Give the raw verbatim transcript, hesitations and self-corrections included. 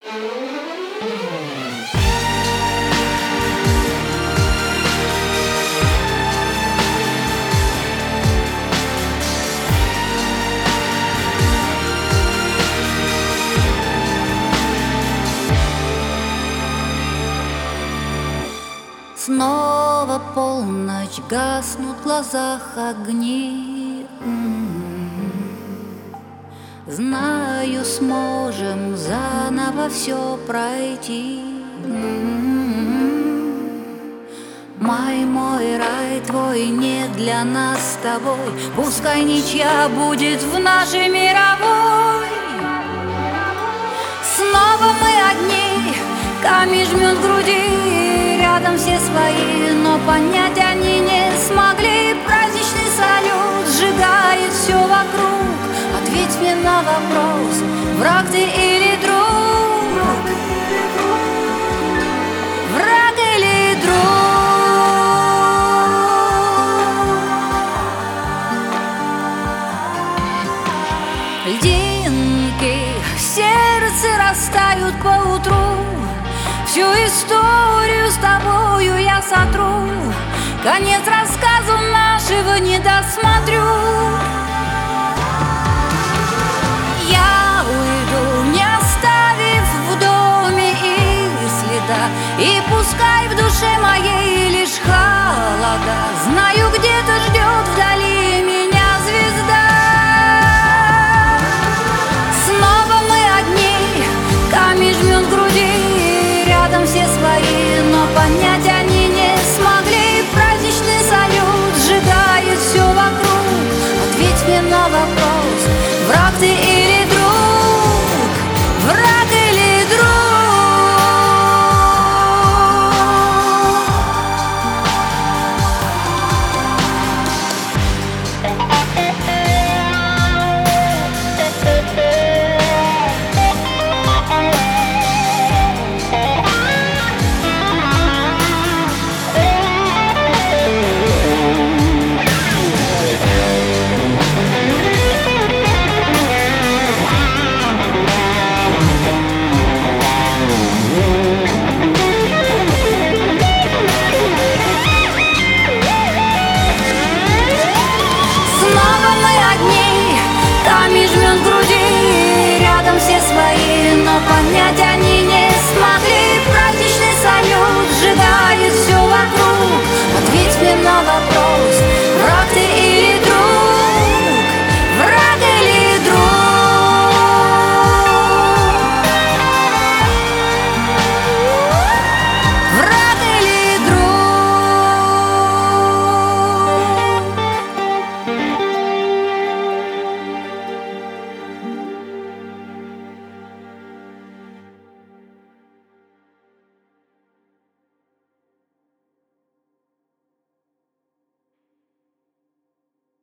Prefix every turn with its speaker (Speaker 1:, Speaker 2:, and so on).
Speaker 1: Снова полночь, гаснут в глазах огни. Знаю, сможем заново все пройти. Май, мой рай, твой не для нас с тобой. Пускай ничья будет в нашей мировой. Снова мы одни, камень жмет в груди. Рядом все свои, но понять они не смогли. Праздничный салют сжигает все вокруг. Ответь мне на вопрос, враг ты или друг? Враг или друг? Льдинки в сердце растают поутру. Всю историю с тобою я сотру. Конец рассказу нашего не досмотрю.